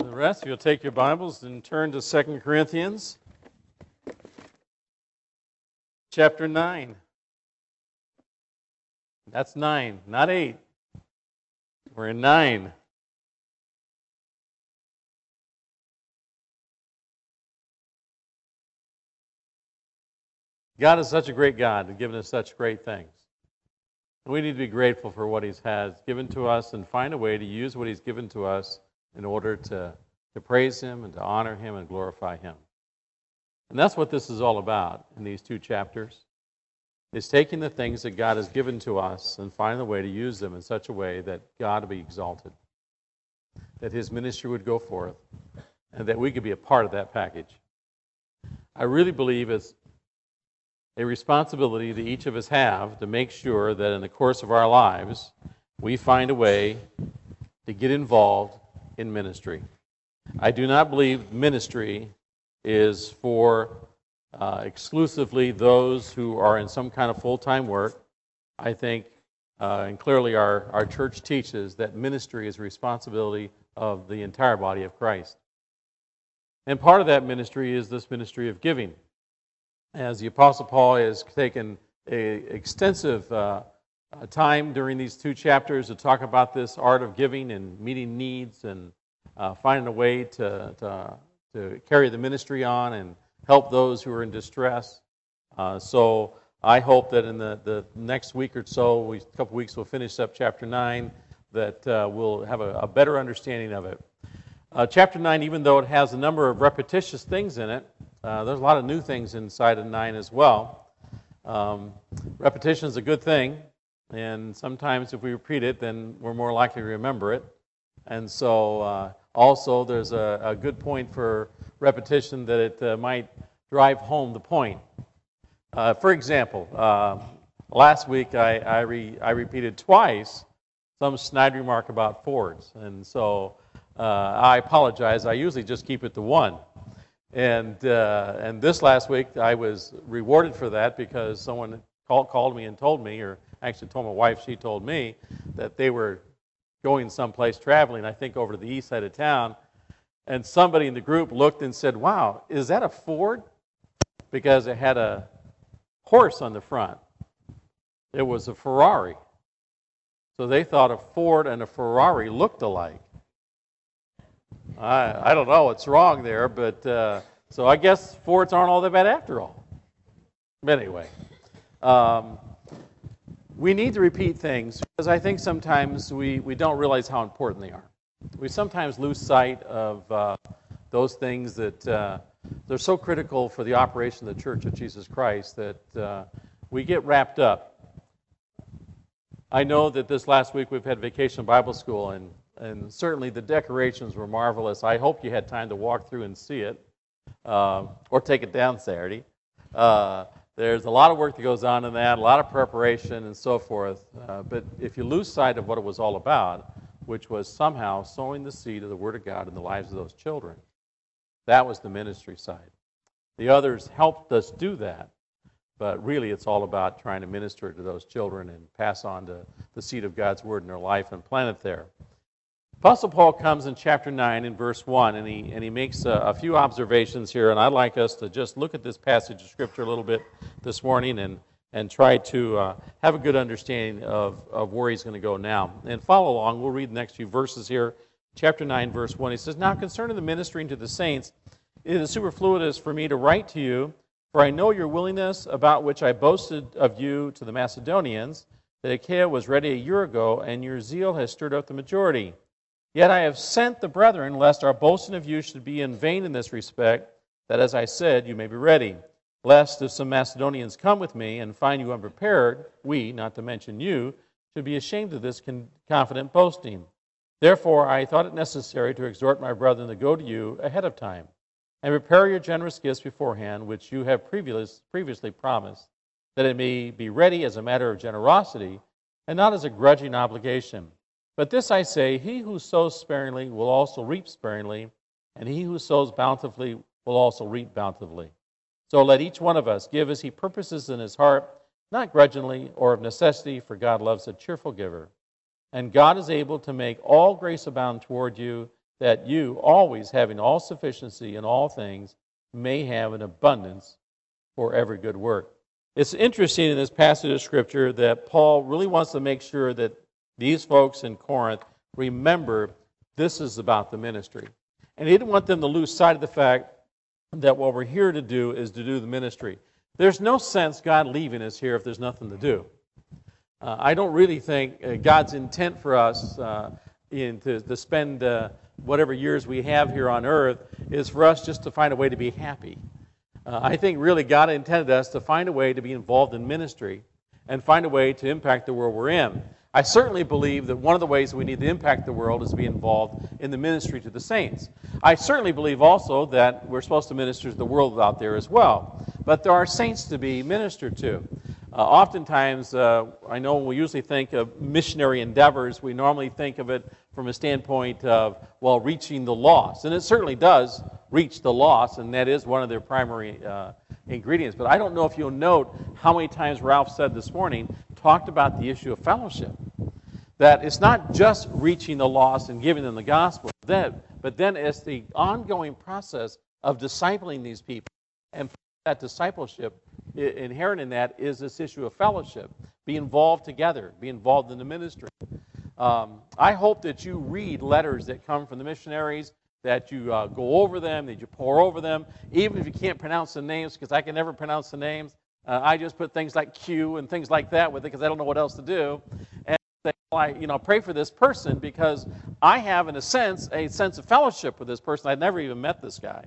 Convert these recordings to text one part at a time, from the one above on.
The rest, you'll take your Bibles and turn to 2 Corinthians chapter 9. That's 9, not 8. We're in 9. God is such a great God and given us such great things. We need to be grateful for what He has given to us and find a way to use what He's given to us in order to praise Him and to honor Him and glorify Him. And that's what this is all about in these two chapters, is taking the things that God has given to us and finding a way to use them in such a way that God will be exalted, that His ministry would go forth, and that we could be a part of that package. I really believe it's a responsibility that each of us have to make sure that in the course of our lives, we find a way to get involved in ministry. I do not believe ministry is for exclusively those who are in some kind of full-time work. I think, and clearly our church teaches, that ministry is a responsibility of the entire body of Christ. And part of that ministry is this ministry of giving. As the Apostle Paul has taken an extensive time during these two chapters to talk about this art of giving and meeting needs and finding a way to carry the ministry on and help those who are in distress. So I hope that in the next week or so, a couple weeks, we'll finish up chapter 9, that we'll have a better understanding of it. Chapter 9, even though it has a number of repetitious things in it, there's a lot of new things inside of 9 as well. Repetition is a good thing, and sometimes if we repeat it, then we're more likely to remember it. And so also there's a good point for repetition, that it might drive home the point. For example, last week I repeated twice some snide remark about Fords, and so I apologize. I usually just keep it to one. And this last week, I was rewarded for that because someone called me and told me, or actually told my wife, she told me, that they were going someplace traveling, I think over to the east side of town, and somebody in the group looked and said, "Wow, is that a Ford?" Because it had a horse on the front. It was a Ferrari. So they thought a Ford and a Ferrari looked alike. I don't know what's wrong there, but so I guess Fords aren't all that bad after all. But anyway, we need to repeat things because I think sometimes we don't realize how important they are. We sometimes lose sight of those things that they're so critical for the operation of the Church of Jesus Christ that we get wrapped up. I know that this last week we've had Vacation Bible School, and certainly the decorations were marvelous. I hope you had time to walk through and see it, or take it down Saturday. There's a lot of work that goes on in that, a lot of preparation and so forth. But if you lose sight of what it was all about, which was somehow sowing the seed of the Word of God in the lives of those children, that was the ministry side. The others helped us do that, but really it's all about trying to minister to those children and pass on the seed of God's Word in their life and plant it there. Apostle Paul comes in chapter 9 in verse 1, and he makes a few observations here, and I'd like us to just look at this passage of Scripture a little bit this morning and try to have a good understanding of where he's going to go now. And follow along. We'll read the next few verses here. Chapter 9, verse 1, he says, "Now concerning the ministering to the saints, it is superfluous for me to write to you, for I know your willingness, about which I boasted of you to the Macedonians, that Achaia was ready a year ago, and your zeal has stirred up the majority. Yet I have sent the brethren, lest our boasting of you should be in vain in this respect, that as I said, you may be ready. Lest if some Macedonians come with me and find you unprepared, we, not to mention you, should be ashamed of this confident boasting. Therefore I thought it necessary to exhort my brethren to go to you ahead of time, and prepare your generous gifts beforehand, which you have previously promised, that it may be ready as a matter of generosity, and not as a grudging obligation. But this I say, he who sows sparingly will also reap sparingly, and he who sows bountifully will also reap bountifully. So let each one of us give as he purposes in his heart, not grudgingly or of necessity, for God loves a cheerful giver. And God is able to make all grace abound toward you, that you, always having all sufficiency in all things, may have an abundance for every good work. It's interesting in this passage of Scripture that Paul really wants to make sure that these folks in Corinth remember this is about the ministry. And he didn't want them to lose sight of the fact that what we're here to do is to do the ministry. There's no sense God leaving us here if there's nothing to do. I don't really think God's intent for us to spend whatever years we have here on earth is for us just to find a way to be happy. I think really God intended us to find a way to be involved in ministry and find a way to impact the world we're in. I certainly believe that one of the ways we need to impact the world is to be involved in the ministry to the saints. I certainly believe also that we're supposed to minister to the world out there as well. But there are saints to be ministered to. Oftentimes, I know we usually think of missionary endeavors, we normally think of it from a standpoint of, well, reaching the lost. And it certainly does reach the lost, and that is one of their primary ingredients. But I don't know if you'll note how many times Ralph said this morning, talked about the issue of fellowship. That it's not just reaching the lost and giving them the gospel, but then it's the ongoing process of discipling these people. And that discipleship, inherent in that, is this issue of fellowship. Be involved together, be involved in the ministry. I hope that you read letters that come from the missionaries, that you go over them, that you pore over them, even if you can't pronounce the names, because I can never pronounce the names. I just put things like Q and things like that with it because I don't know what else to do. And say, well, pray for this person because I have, in a sense of fellowship with this person. I've never even met this guy.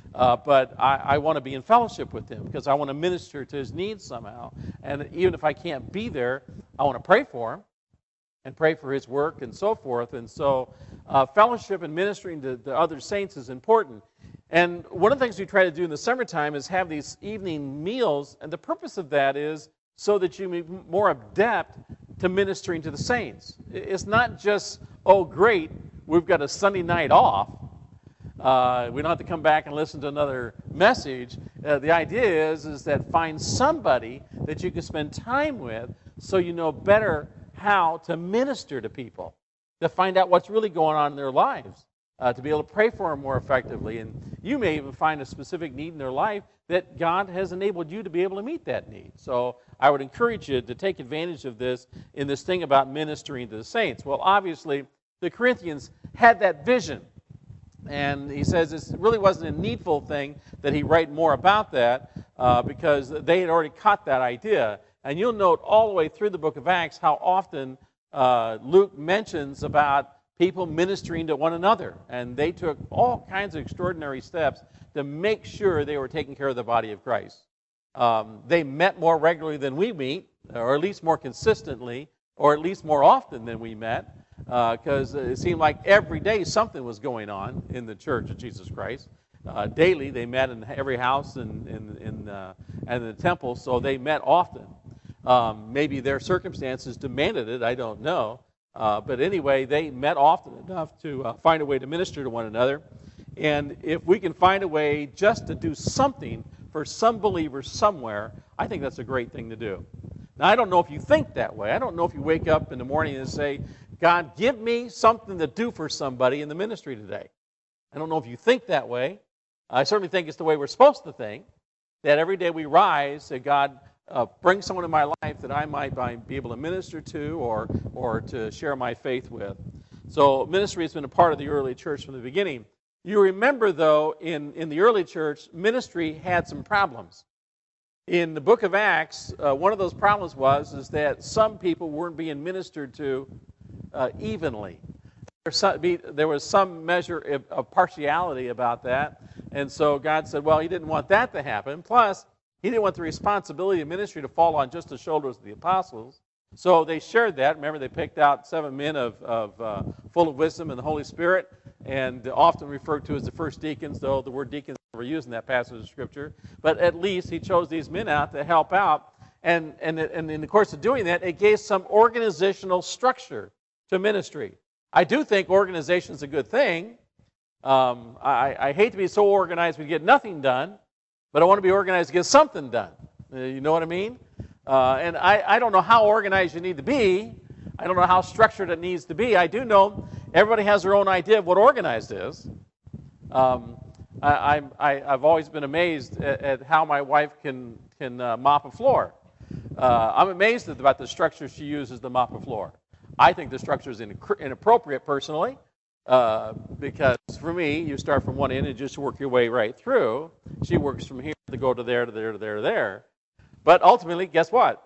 But I want to be in fellowship with him because I want to minister to his needs somehow. And even if I can't be there, I want to pray for him and pray for his work and so forth. And so fellowship and ministering to other saints is important. And one of the things we try to do in the summertime is have these evening meals, and the purpose of that is so that you be more adept to ministering to the saints. It's not just, oh, great, we've got a Sunday night off. We don't have to come back and listen to another message. The idea is that find somebody that you can spend time with so you know better how to minister to people, to find out what's really going on in their lives, to be able to pray for them more effectively. And you may even find a specific need in their life that God has enabled you to be able to meet that need. So I would encourage you to take advantage of this in this thing about ministering to the saints. Well, obviously, the Corinthians had that vision. And he says it really wasn't a needful thing that he write more about that because they had already caught that idea. And you'll note all the way through the book of Acts how often Luke mentions about people ministering to one another. And they took all kinds of extraordinary steps to make sure they were taking care of the body of Christ. They met more regularly than we meet, or at least more consistently, or at least more often than we met. Because it seemed like every day something was going on in the Church of Jesus Christ. Daily, they met in every house and in the temple, so they met often. Maybe their circumstances demanded it, I don't know. But anyway, they met often enough to find a way to minister to one another. And if we can find a way just to do something for some believers somewhere, I think that's a great thing to do. Now, I don't know if you think that way. I don't know if you wake up in the morning and say, God, give me something to do for somebody in the ministry today. I don't know if you think that way. I certainly think it's the way we're supposed to think, that every day we rise, that God bring someone in my life that I might be able to minister to or to share my faith with. So ministry has been a part of the early church from the beginning. You remember, though, in the early church, ministry had some problems. In the book of Acts, one of those problems is that some people weren't being ministered to evenly. There was some measure of partiality about that, and so God said, well, he didn't want that to happen. Plus, he didn't want the responsibility of ministry to fall on just the shoulders of the apostles. So they shared that. Remember, they picked out 7 men full of wisdom and the Holy Spirit, and often referred to as the first deacons, though the word deacons is never used in that passage of Scripture. But at least he chose these men out to help out. And in the course of doing that, it gave some organizational structure to ministry. I do think organization is a good thing. I hate to be so organized we get nothing done, but I want to be organized to get something done. You know what I mean? And I don't know how organized you need to be. I don't know how structured it needs to be. I do know everybody has their own idea of what organized is. I've always been amazed at how my wife can mop a floor. I'm amazed about the structure she uses to mop a floor. I think the structure is inappropriate personally, because for me, you start from one end and just work your way right through. She works from here to go to there, to there, to there, to there. But ultimately, guess what?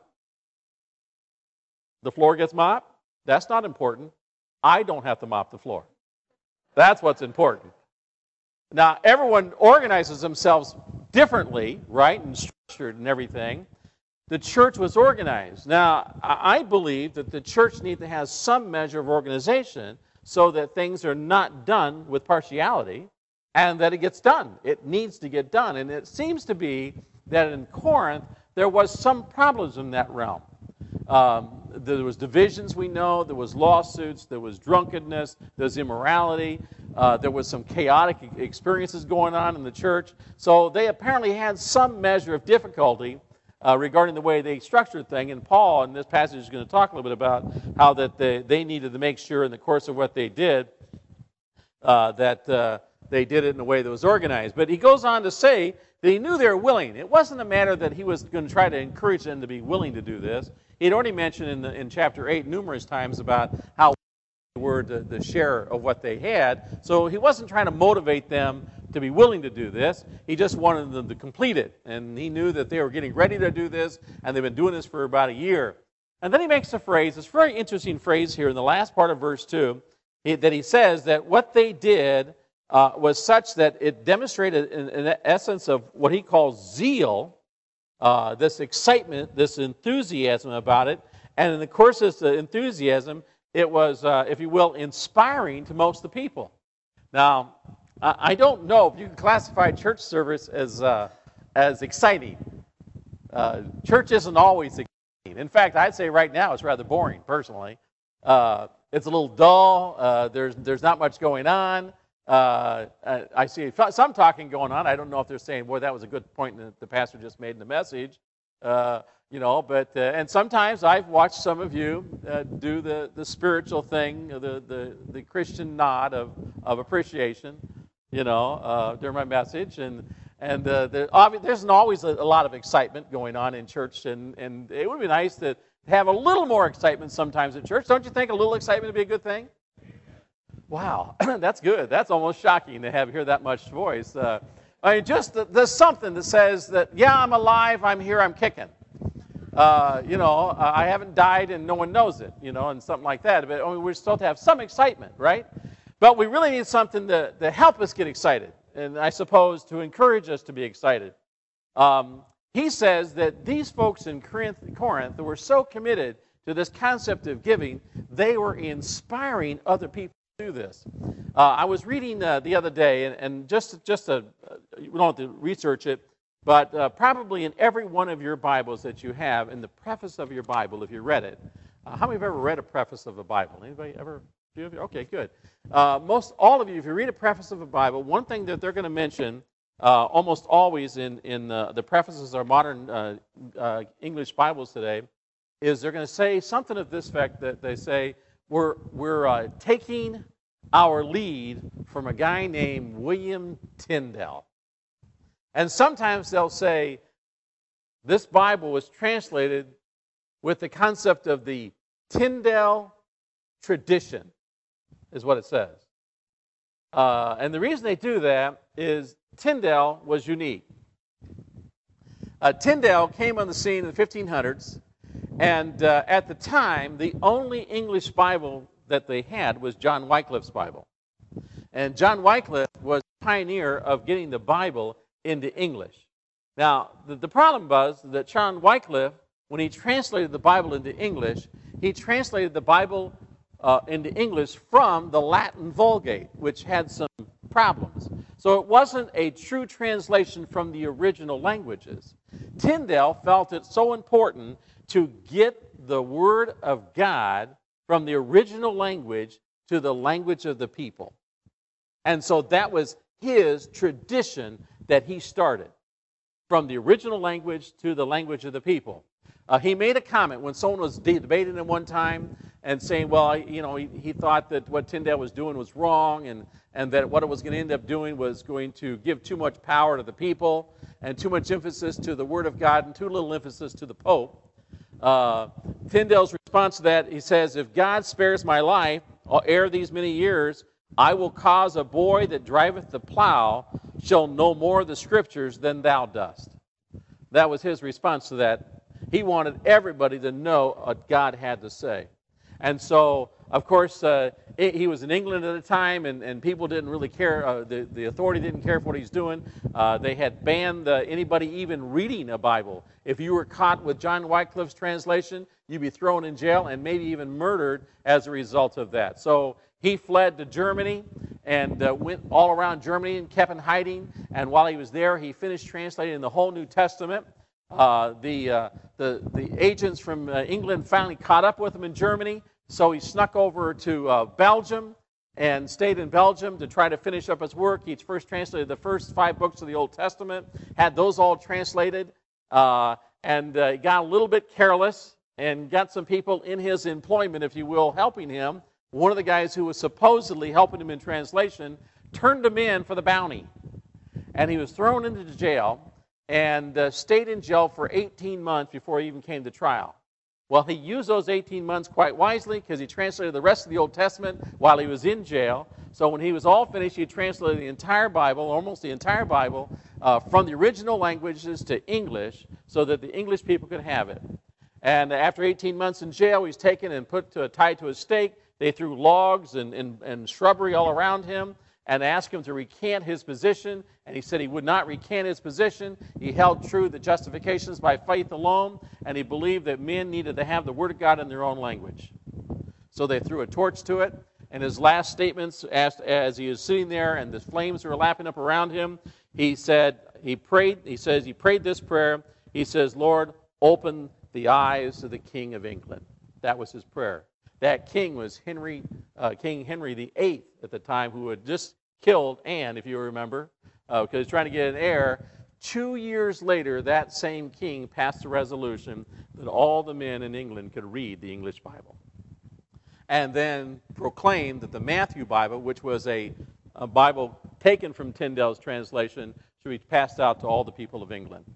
The floor gets mopped. That's not important. I don't have to mop the floor. That's what's important. Now, everyone organizes themselves differently, right, and structured and everything. The church was organized. Now, I believe that the church needs to have some measure of organization so that things are not done with partiality and that it gets done. It needs to get done. And it seems to be that in Corinth, there was some problems in that realm. There was divisions, we know. There was lawsuits. There was drunkenness. There was immorality. There was some chaotic experiences going on in the church. So they apparently had some measure of difficulty regarding the way they structured things. And Paul, in this passage, is going to talk a little bit about how that they needed to make sure in the course of what they did that they did it in a way that was organized. But he goes on to say that he knew they were willing. It wasn't a matter that he was going to try to encourage them to be willing to do this. He'd already mentioned in chapter 8 numerous times about how they were to share of what they had. So he wasn't trying to motivate them to be willing to do this. He just wanted them to complete it. And he knew that they were getting ready to do this, and they've been doing this for about a year. And then he makes a phrase, this very interesting phrase here in the last part of verse 2, that he says that what they did was such that it demonstrated an essence of what he calls zeal, this excitement, this enthusiasm about it. And in the course of this enthusiasm, it was, if you will, inspiring to most of the people. Now, I don't know if you can classify church service as exciting. Church isn't always exciting. In fact, I'd say right now it's rather boring, personally. It's a little dull. There's not much going on. I see some talking going on. I don't know if they're saying, boy, that was a good point that the pastor just made in the message. But and sometimes I've watched some of you do the spiritual thing, the Christian nod of appreciation, during my message. And there isn't always a lot of excitement going on in church, and it would be nice to have a little more excitement sometimes at church. Don't you think a little excitement would be a good thing? Wow, that's good. That's almost shocking to hear that much voice. There's something that says that, yeah, I'm alive, I'm here, I'm kicking. I haven't died and no one knows it, and something like that. But we're supposed to have some excitement, right? But we really need something to help us get excited, and I suppose to encourage us to be excited. He says that these folks in Corinth were so committed to this concept of giving, they were inspiring other people to do this. I was reading the other day, and we don't have to research it, but probably in every one of your Bibles that you have, in the preface of your Bible, if you read it, how many have ever read a preface of a Bible? Anybody ever? Okay, good. Most all of you, if you read a preface of a Bible, one thing that they're going to mention almost always in the prefaces of modern English Bibles today is they're going to say something of this fact that they say we're taking our lead from a guy named William Tyndale. And sometimes they'll say this Bible was translated with the concept of the Tyndale tradition, is what it says. And the reason they do that is Tyndale was unique. Tyndale came on the scene in the 1500s, and at the time, the only English Bible that they had was John Wycliffe's Bible. And John Wycliffe was the pioneer of getting the Bible into English. Now, the problem was that John Wycliffe, when he translated the Bible into English, he translated the Bible into English from the Latin Vulgate, which had some problems. So it wasn't a true translation from the original languages. Tyndale felt it so important to get the Word of God from the original language to the language of the people. And so that was his tradition that he started, from the original language to the language of the people. He made a comment when someone was debating at one time, and saying, well, he thought that what Tyndale was doing was wrong, and that what it was going to end up doing was going to give too much power to the people and too much emphasis to the Word of God and too little emphasis to the Pope. Tyndale's response to that, he says, if God spares my life, ere these many years, I will cause a boy that driveth the plow shall know more of the Scriptures than thou dost. That was his response to that. He wanted everybody to know what God had to say. And so, of course, he was in England at the time, and people didn't really care. The authority didn't care for what he's doing. They had banned anybody even reading a Bible. If you were caught with John Wycliffe's translation, you'd be thrown in jail and maybe even murdered as a result of that. So he fled to Germany and went all around Germany and kept in hiding. And while he was there, he finished translating the whole New Testament. The agents from England finally caught up with him in Germany, so he snuck over to Belgium and stayed in Belgium to try to finish up his work. He first translated the first 5 books of the Old Testament, had those all translated, and got a little bit careless and got some people in his employment, if you will, helping him. One of the guys who was supposedly helping him in translation turned him in for the bounty, and he was thrown into jail and stayed in jail for 18 months before he even came to trial. Well, he used those 18 months quite wisely because he translated the rest of the Old Testament while he was in jail. So when he was all finished, he translated the entire Bible, almost the entire Bible, from the original languages to English so that the English people could have it. And after 18 months in jail, he was taken and tied to a stake. They threw logs and shrubbery all around him and asked him to recant his position, and he said he would not recant his position. He held true that justification is by faith alone, and he believed that men needed to have the Word of God in their own language. So they threw a torch to it, and his last statements, as he was sitting there and the flames were lapping up around him, he prayed this prayer. He says, Lord, open the eyes of the King of England. That was his prayer. That king was King Henry VIII at the time, who had just killed Anne, if you remember, because he was trying to get an heir. 2 years later, that same king passed a resolution that all the men in England could read the English Bible. And then proclaimed that the Matthew Bible, which was a Bible taken from Tyndale's translation, should be passed out to all the people of England.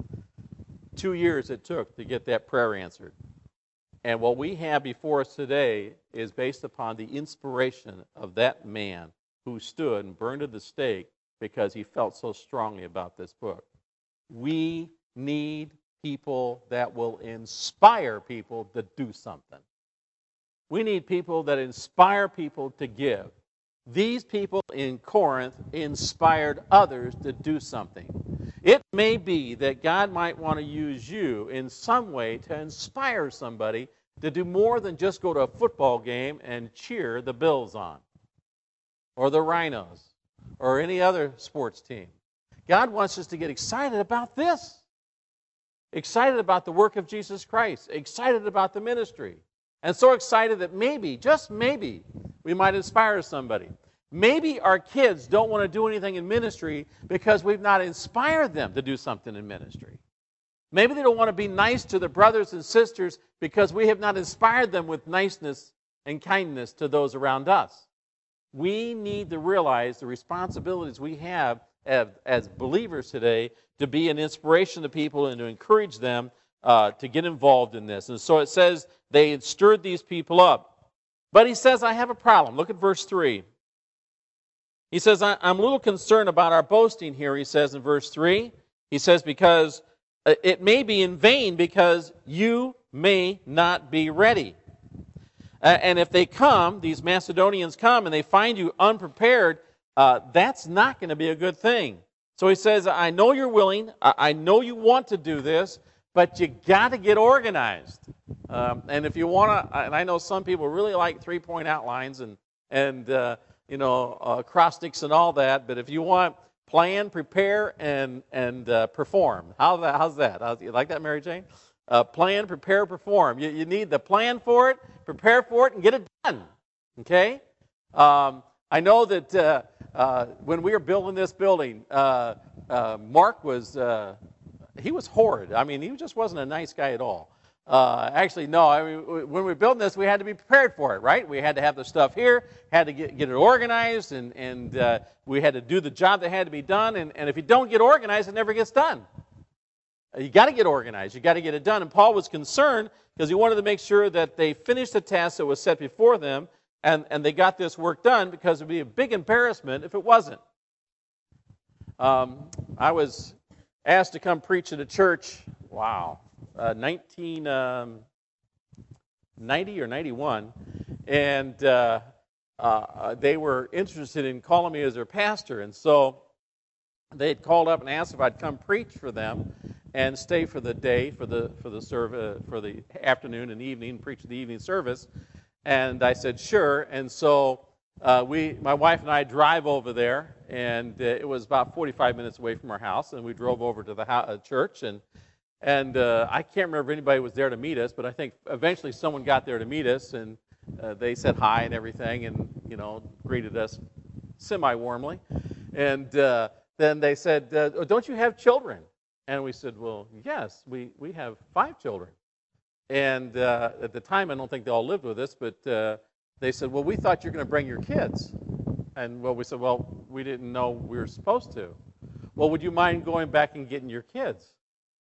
2 years it took to get that prayer answered. And what we have before us today is based upon the inspiration of that man who stood and burned at the stake because he felt so strongly about this book. We need people that will inspire people to do something. We need people that inspire people to give. These people in Corinth inspired others to do something. It may be that God might want to use you in some way to inspire somebody to do more than just go to a football game and cheer the Bills on, or the Rhinos, or any other sports team. God wants us to get excited about this, excited about the work of Jesus Christ, excited about the ministry, and so excited that maybe, just maybe, we might inspire somebody. Maybe our kids don't want to do anything in ministry because we've not inspired them to do something in ministry. Maybe they don't want to be nice to their brothers and sisters because we have not inspired them with niceness and kindness to those around us. We need to realize the responsibilities we have as believers today to be an inspiration to people and to encourage them to get involved in this. And so it says they had stirred these people up. But he says, I have a problem. Look at verse 3. He says, I'm a little concerned about our boasting here, he says in verse 3. He says, because it may be in vain because you may not be ready. And if they come, these Macedonians come, and they find you unprepared, that's not going to be a good thing. So he says, I know you're willing, I know you want to do this, but you got to get organized. And if you want to, and I know some people really like 3-point outlines and acrostics and all that, but if you want plan, prepare, and perform. How's that? You like that, Mary Jane? Plan, prepare, perform. You need the plan for it, prepare for it, and get it done. Okay? I know that when we were building this building, Mark was, he was horrid. I mean, he just wasn't a nice guy at all. Actually, no. I mean, when we were building this, we had to be prepared for it, right? We had to have the stuff here, had to get it organized, and we had to do the job that had to be done. And if you don't get organized, it never gets done. You got to get organized. You got to get it done. And Paul was concerned because he wanted to make sure that they finished the task that was set before them, and they got this work done, because it would be a big embarrassment if it wasn't. I was asked to come preach at a church, 1990 or 91, and they were interested in calling me as their pastor, and so they had called up and asked if I'd come preach for them and stay for the day, for the afternoon and evening, preach the evening service. And I said sure. And so my wife and I drive over there, and it was about 45 minutes away from our house, and we drove over to the church, and I can't remember if anybody was there to meet us, but I think eventually someone got there to meet us, and they said hi and everything, and greeted us semi-warmly. And then they said, "Don't you have children?" And we said, "Well, yes, we have 5 children." And at the time, I don't think they all lived with us, but they said, "Well, we thought you were going to bring your kids." And we said, "Well, we didn't know we were supposed to." "Well, would you mind going back and getting your kids?"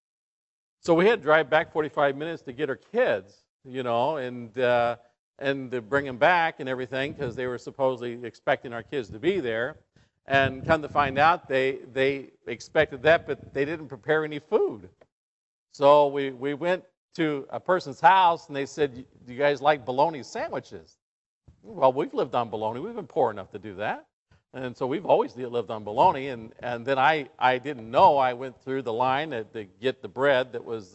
So we had to drive back 45 minutes to get our kids, and to bring them back and everything, because they were supposedly expecting our kids to be there. And come to find out, they expected that, but they didn't prepare any food. So we went to a person's house, and they said, "Do you guys like bologna sandwiches?" "Well, we've lived on bologna. We've been poor enough to do that." And so we've always lived on bologna. And then I didn't know. I went through the line to get the bread that was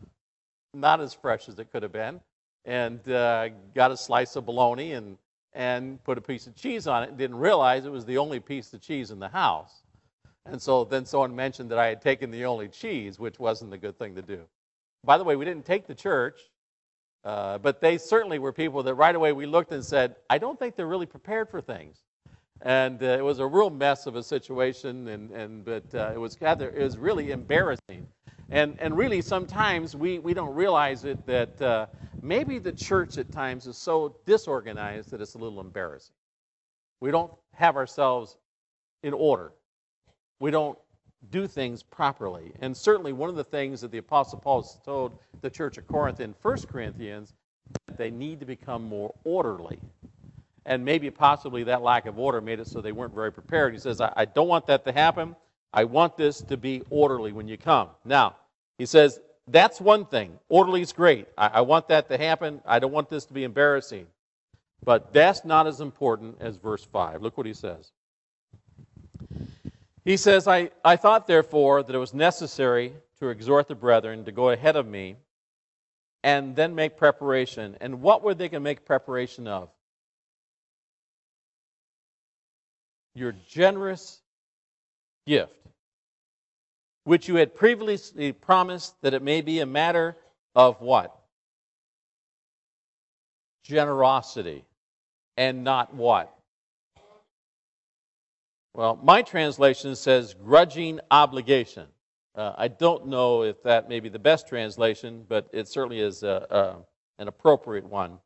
not as fresh as it could have been, and got a slice of bologna and put a piece of cheese on it, and didn't realize it was the only piece of cheese in the house. And so then someone mentioned that I had taken the only cheese, which wasn't a good thing to do. By the way, we didn't take the church, but they certainly were people that right away we looked and said, "I don't think they're really prepared for things." And it was a real mess of a situation, but it was really embarrassing. And really, sometimes we don't realize it, that maybe the church at times is so disorganized that it's a little embarrassing. We don't have ourselves in order. We don't do things properly. And certainly one of the things that the Apostle Paul told the church of Corinth in 1 Corinthians, that they need to become more orderly. And maybe possibly that lack of order made it so they weren't very prepared. He says, I don't want that to happen. I want this to be orderly when you come. Now, he says, that's one thing. Orderly is great. I want that to happen. I don't want this to be embarrassing. But that's not as important as verse 5. Look what he says. He says, I thought, therefore, that it was necessary to exhort the brethren to go ahead of me and then make preparation. And what were they going to make preparation of? Your generous gift, which you had previously promised, that it may be a matter of what? Generosity, and not what? Well, my translation says grudging obligation. I don't know if that may be the best translation, but it certainly is an appropriate one.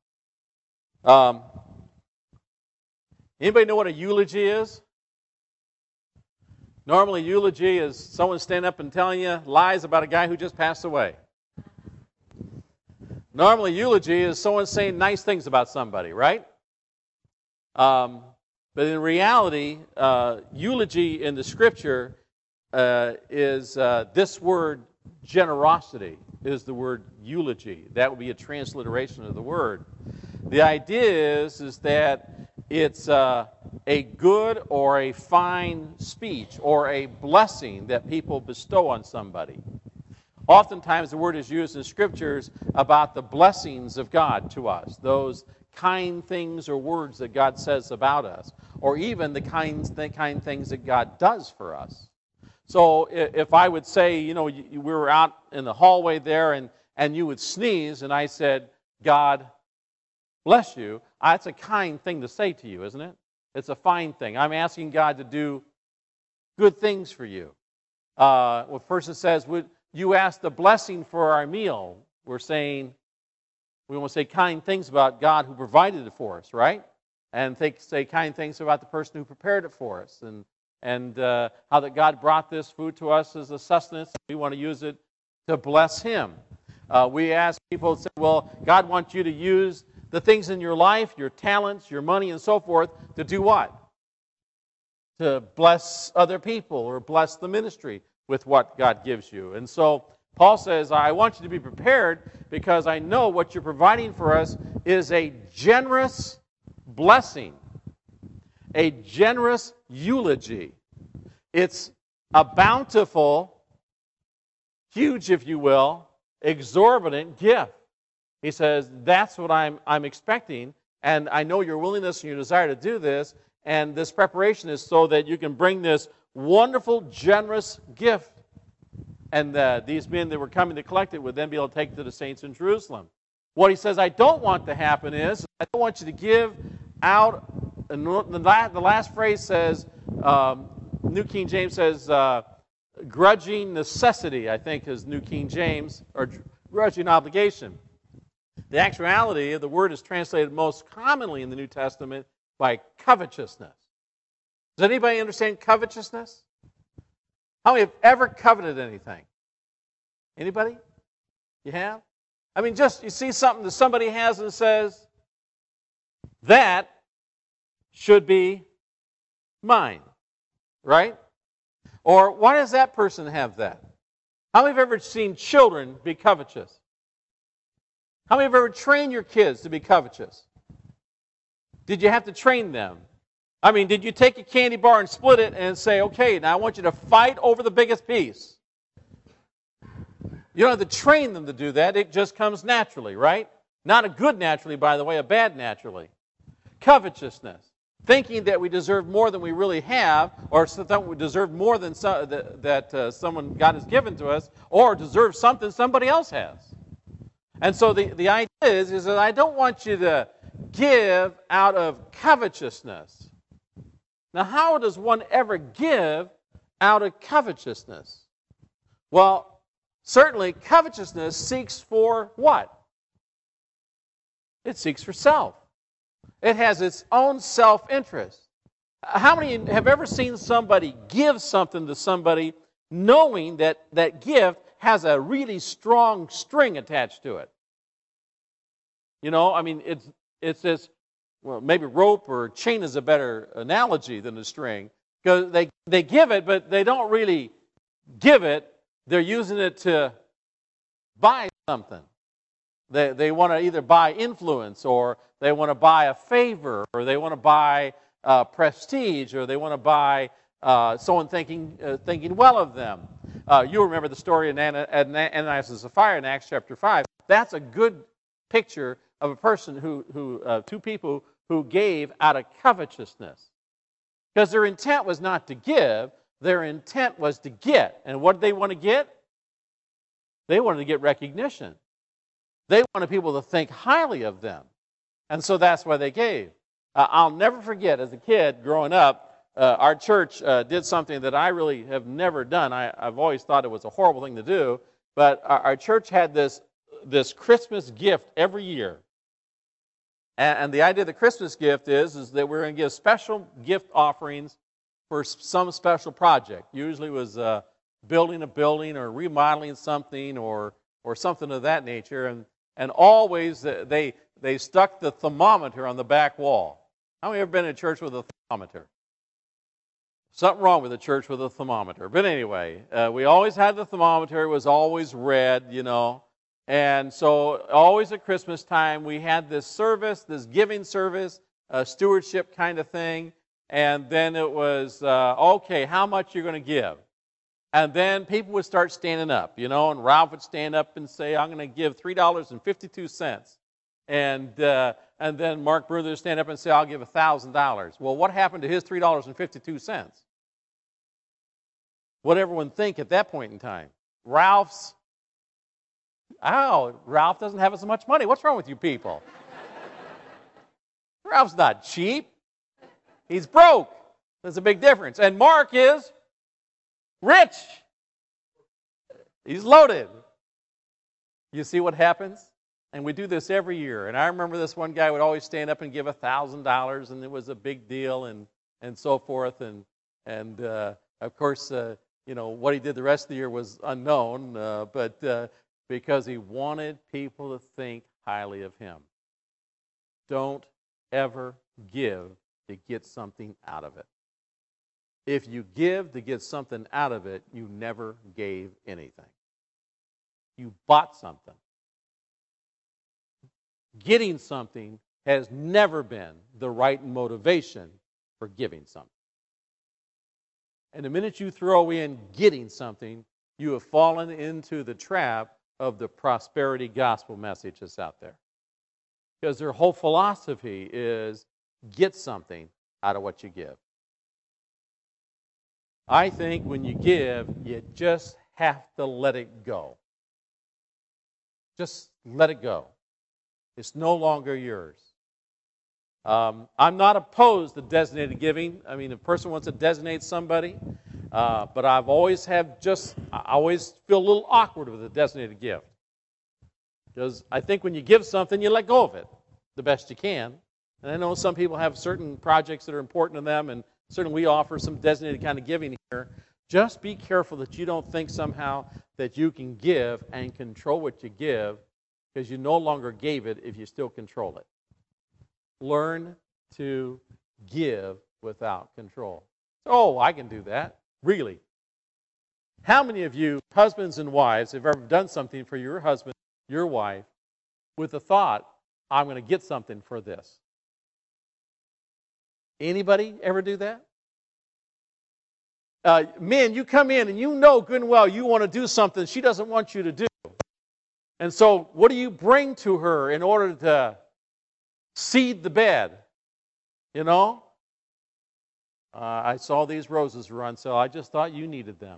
Anybody know what a eulogy is? Normally, eulogy is someone standing up and telling you lies about a guy who just passed away. Normally, eulogy is someone saying nice things about somebody, right? But in reality, eulogy in the Scripture is this word generosity is the word eulogy. That would be a transliteration of the word. The idea is that it's a good or a fine speech or a blessing that people bestow on somebody. Oftentimes the word is used in Scriptures about the blessings of God to us, those kind things or words that God says about us, or even the kind things that God does for us. So if I would say, we were out in the hallway there and you would sneeze and I said, "God bless you," that's a kind thing to say to you, isn't it? It's a fine thing. I'm asking God to do good things for you. Well, first it says, "Would you ask the blessing for our meal?" we're saying, we want to say kind things about God who provided it for us, right? And say kind things about the person who prepared it for us, and how that God brought this food to us as a sustenance. We want to use it to bless Him. We ask people, say, well, God wants you to use the things in your life, your talents, your money, and so forth, to do what? To bless other people or bless the ministry with what God gives you. And so Paul says, I want you to be prepared because I know what you're providing for us is a generous blessing, a generous eulogy. It's a bountiful, huge, if you will, exorbitant gift. He says, that's what I'm expecting, and I know your willingness and your desire to do this, and this preparation is so that you can bring this wonderful, generous gift. And these men that were coming to collect it would then be able to take it to the saints in Jerusalem. What he says I don't want to happen is, I don't want you to give out, and the last phrase says, New King James says, grudging necessity, I think is New King James, or grudging obligation. The actuality of the word is translated most commonly in the New Testament by covetousness. Does anybody understand covetousness? How many have ever coveted anything? Anybody? You have? I mean, just you see something that somebody has and says, that should be mine, right? Or why does that person have that? How many have ever seen children be covetous? How many have ever trained your kids to be covetous? Did you have to train them? I mean, did you take a candy bar and split it and say, okay, now I want you to fight over the biggest piece? You don't have to train them to do that. It just comes naturally, right? Not a good naturally, by the way, a bad naturally. Covetousness. Thinking that we deserve more than we really have, or that we deserve more than someone God has given to us, or deserve something somebody else has. And so the idea is that I don't want you to give out of covetousness. Now, how does one ever give out of covetousness? Well, certainly covetousness seeks for what? It seeks for self. It has its own self-interest. How many have ever seen somebody give something to somebody knowing that that gift has a really strong string attached to it? You know, I mean, it's this, well, maybe rope or chain is a better analogy than a string, because they give it, but they don't really give it. They're using it to buy something. They want to either buy influence, or they want to buy a favor, or they want to buy prestige, or they want to buy someone thinking well of them. You remember the story of Ananias and Sapphira in Acts chapter 5. That's a good picture of a person two people who gave out of covetousness. Because their intent was not to give, their intent was to get. And what did they want to get? They wanted to get recognition. They wanted people to think highly of them. And so that's why they gave. I'll never forget, as a kid growing up, our church did something that I really have never done. I've always thought it was a horrible thing to do. But our church had this Christmas gift every year. And the idea of the Christmas gift is that we're going to give special gift offerings for some special project. Usually it was building a building or remodeling something or something of that nature. And always they stuck the thermometer on the back wall. How many have ever been in a church with a thermometer? Something wrong with a church with a thermometer. But anyway, we always had the thermometer. It was always red, you know. And so always at Christmas time, we had this service, this giving service, a stewardship kind of thing. And then it was, okay, how much you're going to give? And then people would start standing up, you know, and Ralph would stand up and say, I'm going to give $3.52. And then Mark Bruder would stand up and say, I'll give $1,000. Well, what happened to his $3.52? What everyone think at that point in time? Ralph doesn't have as much money. What's wrong with you people? Ralph's not cheap. He's broke. There's a big difference. And Mark is rich. He's loaded. You see what happens? And we do this every year. And I remember this one guy would always stand up and give $1,000, and it was a big deal, and so forth. And of course, what he did the rest of the year was unknown, but because he wanted people to think highly of him. Don't ever give to get something out of it. If you give to get something out of it, you never gave anything. You bought something. Getting something has never been the right motivation for giving something. And the minute you throw in getting something, you have fallen into the trap of the prosperity gospel message that's out there. Because their whole philosophy is get something out of what you give. I think when you give, you just have to let it go. Just let it go. It's no longer yours. I'm not opposed to designated giving. I mean, if a person wants to designate somebody, but I always feel a little awkward with a designated gift. Because I think when you give something, you let go of it the best you can. And I know some people have certain projects that are important to them, and certainly we offer some designated kind of giving here. Just be careful that you don't think somehow that you can give and control what you give, because you no longer gave it if you still control it. Learn to give without control. Oh, I can do that. Really? How many of you, husbands and wives, have ever done something for your husband, your wife, with the thought, I'm going to get something for this? Anybody ever do that? Men, you come in and you know good and well you want to do something she doesn't want you to do. And so what do you bring to her in order to seed the bed? You know? I saw these roses were on sale. I just thought you needed them.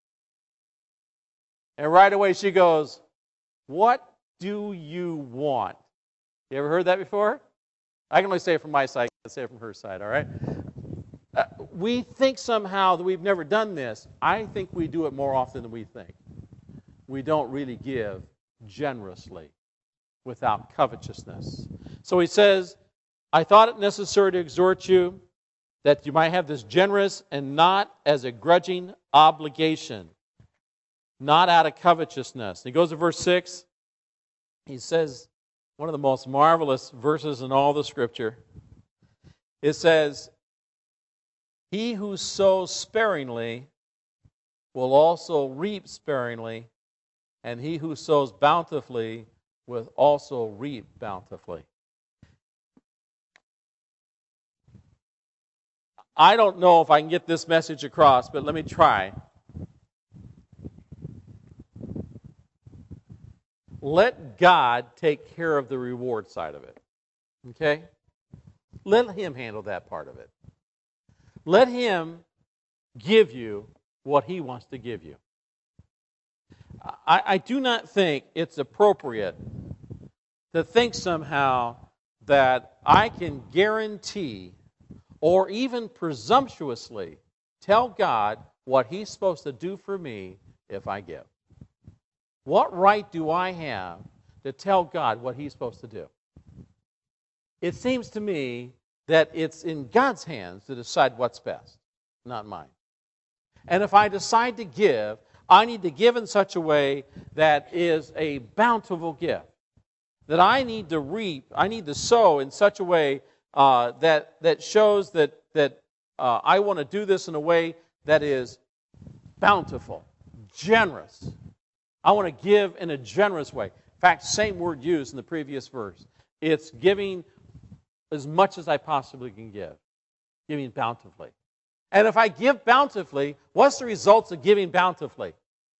And right away she goes, what do you want? You ever heard that before? I can only say it from my side. I can't say it from her side, all right? We think somehow that we've never done this. I think we do it more often than we think. We don't really give generously without covetousness. So he says, I thought it necessary to exhort you that you might have this generous and not as a grudging obligation, not out of covetousness. He goes to verse 6. He says, one of the most marvelous verses in all the Scripture. It says, he who sows sparingly will also reap sparingly, and he who sows bountifully will also reap bountifully. I don't know if I can get this message across, but let me try. Let God take care of the reward side of it. Okay? Let Him handle that part of it. Let Him give you what He wants to give you. I do not think it's appropriate to think somehow that I can guarantee or even presumptuously tell God what He's supposed to do for me if I give. What right do I have to tell God what He's supposed to do? It seems to me that it's in God's hands to decide what's best, not mine. And if I decide to give, I need to give in such a way that is a bountiful gift. That I need to reap, I need to sow in such a way that shows that I want to do this in a way that is bountiful, generous. I want to give in a generous way. In fact, same word used in the previous verse. It's giving as much as I possibly can give. Giving bountifully. And if I give bountifully, what's the results of giving bountifully?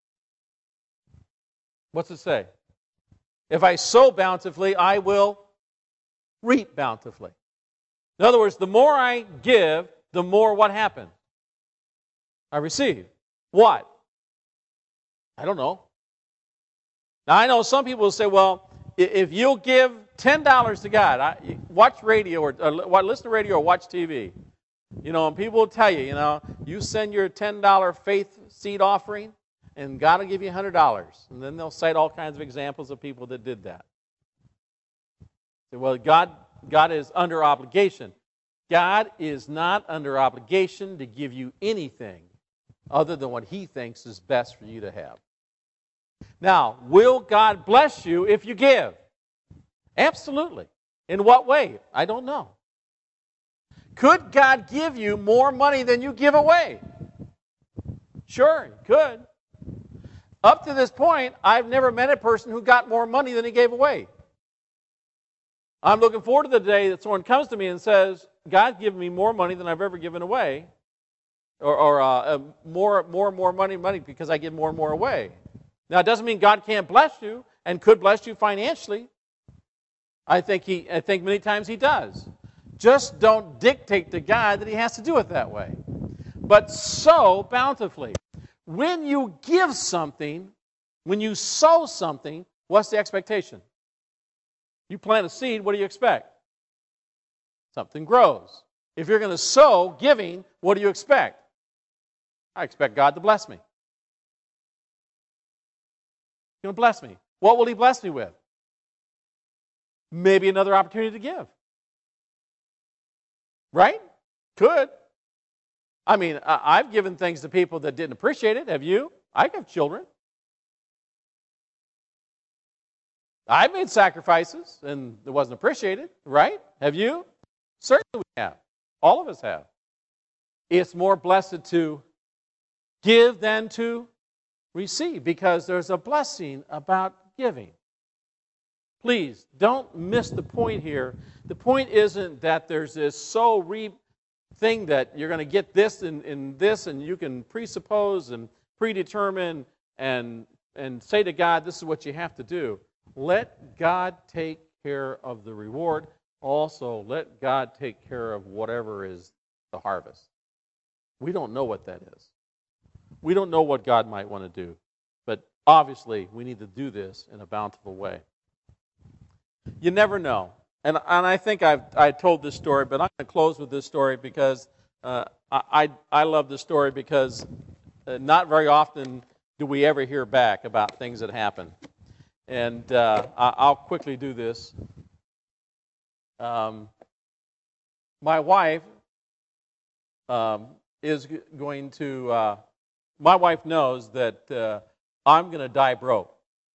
What's it say? If I sow bountifully, I will reap bountifully. In other words, the more I give, the more what happens? I receive. What? I don't know. Now, I know some people will say, well, if you'll give $10 to God, watch radio or listen to radio or watch TV. You know, and people will tell you, you send your $10 faith seed offering, and God will give you $100. And then they'll cite all kinds of examples of people that did that. Well, God is under obligation. God is not under obligation to give you anything other than what He thinks is best for you to have. Now, will God bless you if you give? Absolutely. In what way? I don't know. Could God give you more money than you give away? Sure, He could. Up to this point, I've never met a person who got more money than he gave away. I'm looking forward to the day that someone comes to me and says, God's given me more money than I've ever given away, or more money because I give more and more away. Now, it doesn't mean God can't bless you and could bless you financially. I think many times He does. Just don't dictate to God that He has to do it that way. But sow bountifully. When you give something, when you sow something, what's the expectation? You plant a seed, what do you expect? Something grows. If you're going to sow giving, what do you expect? I expect God to bless me. He's going to bless me. What will He bless me with? Maybe another opportunity to give. Right? Could. I mean, I've given things to people that didn't appreciate it. Have you? I have children. I've made sacrifices and it wasn't appreciated. Right? Have you? Certainly we have. All of us have. It's more blessed to give than to receive because there's a blessing about giving. Please, don't miss the point here. The point isn't that there's this sow-reap thing that you're going to get this and this, and you can presuppose and predetermine and say to God, this is what you have to do. Let God take care of the reward. Also, let God take care of whatever is the harvest. We don't know what that is. We don't know what God might want to do. But obviously, we need to do this in a bountiful way. You never know. And I think I told this story, but I'm going to close with this story because I love this story because not very often do we ever hear back about things that happen. And I'll quickly do this. My wife is going to, my wife knows that I'm going to die broke.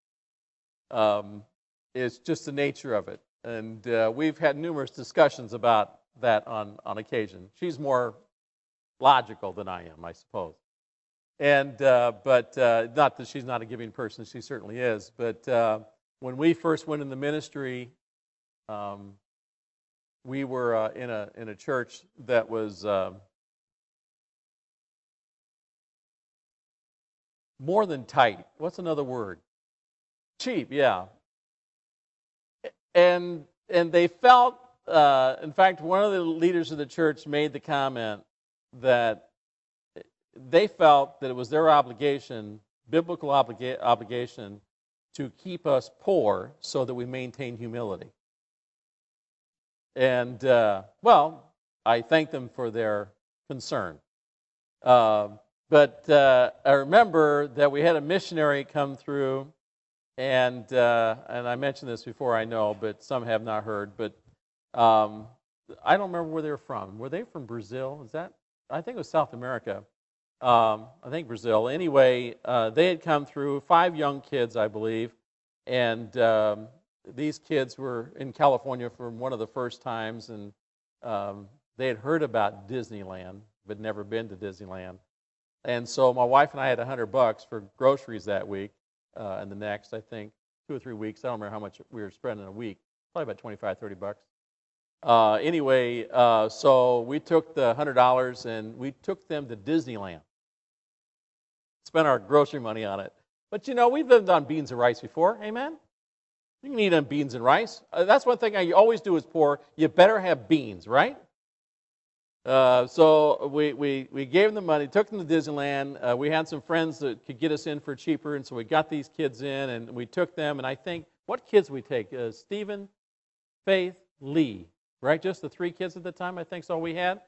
It's just the nature of it. And we've had numerous discussions about that on occasion. She's more logical than I am, I suppose. And but not that she's not a giving person, she certainly is. But when we first went in the ministry, we were in a church that was more than tight. What's another word? Cheap, yeah. And they felt, in fact, one of the leaders of the church made the comment that they felt that it was their obligation, biblical obligation, to keep us poor so that we maintain humility. And, well, I thank them for their concern. But I remember that we had a missionary come through, and I mentioned this before, I know, but some have not heard. But I don't remember where they were from. Were they from Brazil? Is that? I think it was South America. I think Brazil. Anyway, they had come through, 5 young kids, I believe, and these kids were in California for one of the first times, and they had heard about Disneyland, but never been to Disneyland. And so my wife and I had $100 for groceries that week, and the next, I think, 2 or 3 weeks. I don't remember how much we were spending in a week. Probably about $25, $30. Anyway, so we took the $100 and we took them to Disneyland. Spent our grocery money on it. But you know, we've lived on beans and rice before. Amen? You can eat on beans and rice. That's one thing I always do as poor. You better have beans, right? So we gave them the money, took them to Disneyland. We had some friends that could get us in for cheaper, and so we got these kids in, and we took them. And I think, what kids we take? Stephen, Faith, Lee, right? Just the 3 kids at the time, I think, is all we had.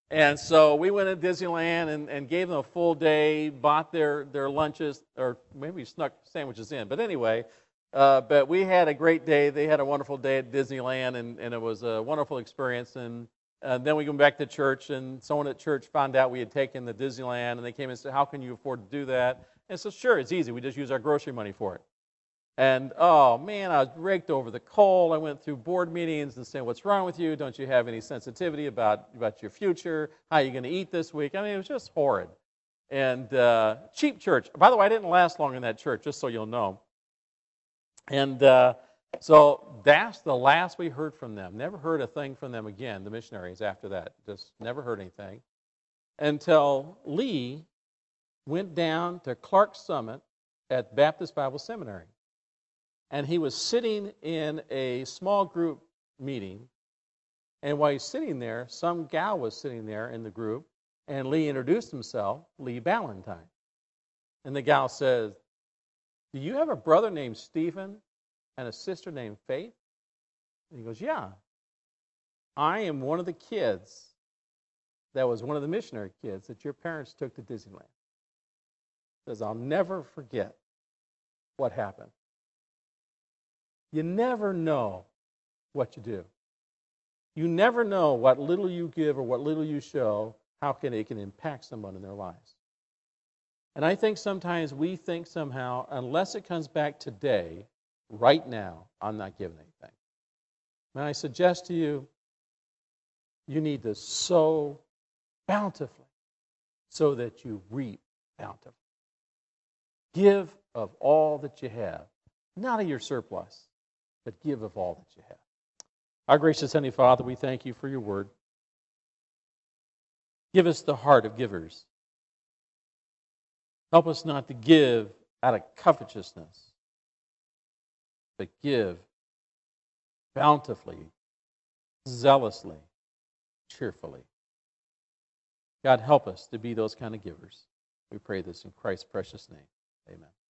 And so we went to Disneyland and gave them a full day, bought their lunches, or maybe snuck sandwiches in. But anyway, but we had a great day. They had a wonderful day at Disneyland, and it was a wonderful experience. And then we went back to church, and someone at church found out we had taken the Disneyland, and they came and said, "How can you afford to do that?" And so, sure, it's easy. We just use our grocery money for it. And, oh, man, I was raked over the coal. I went through board meetings and saying, "What's wrong with you? Don't you have any sensitivity about your future? How are you going to eat this week?" I mean, it was just horrid. And cheap church. By the way, I didn't last long in that church, just so you'll know. And so that's the last we heard from them. Never heard a thing from them again, the missionaries, after that. Just never heard anything. Until Lee went down to Clark Summit at Baptist Bible Seminary. And he was sitting in a small group meeting. And while he's sitting there, some gal was sitting there in the group. And Lee introduced himself, Lee Ballantyne. And the gal says, "Do you have a brother named Stephen and a sister named Faith?" And he goes, "Yeah. I am one of the kids that was one of the missionary kids that your parents took to Disneyland." He says, "I'll never forget what happened." You never know what you do. You never know what little you give or what little you show, how it can impact someone in their lives. And I think sometimes we think somehow, unless it comes back today, right now, I'm not giving anything. And I suggest to you, you need to sow bountifully so that you reap bountifully. Give of all that you have, not of your surplus, but give of all that you have. Our gracious Heavenly Father, we thank you for your word. Give us the heart of givers. Help us not to give out of covetousness, but give bountifully, zealously, cheerfully. God, help us to be those kind of givers. We pray this in Christ's precious name. Amen.